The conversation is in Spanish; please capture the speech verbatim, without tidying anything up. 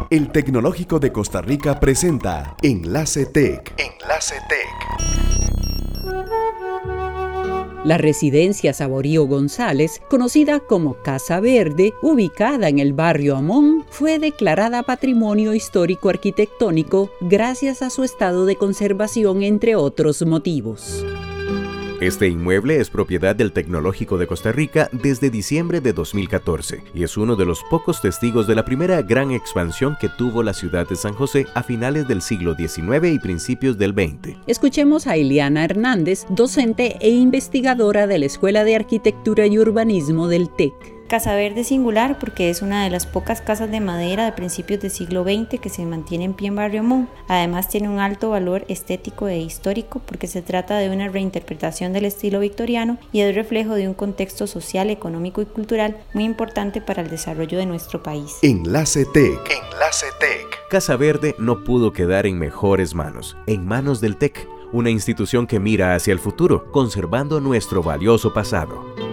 El Tecnológico de Costa Rica presenta Enlace Tech. Enlace Tech. La residencia Saborío González, conocida como Casa Verde, ubicada en el barrio Amón, fue declarada Patrimonio Histórico Arquitectónico gracias a su estado de conservación, entre otros motivos. Este inmueble es propiedad del Tecnológico de Costa Rica desde diciembre de dos mil catorce y es uno de los pocos testigos de la primera gran expansión que tuvo la ciudad de San José a finales del siglo diecinueve y principios del veinte. Escuchemos a Ileana Hernández, docente e investigadora de la Escuela de Arquitectura y Urbanismo del T E C. Casa Verde singular porque es una de las pocas casas de madera de principios del siglo veinte que se mantiene en pie en Barrio Amón. Además tiene un alto valor estético e histórico porque se trata de una reinterpretación del estilo victoriano y es reflejo de un contexto social, económico y cultural muy importante para el desarrollo de nuestro país. Enlace Tech. Enlace Tech. Casa Verde no pudo quedar en mejores manos, en manos del T E C, una institución que mira hacia el futuro, conservando nuestro valioso pasado.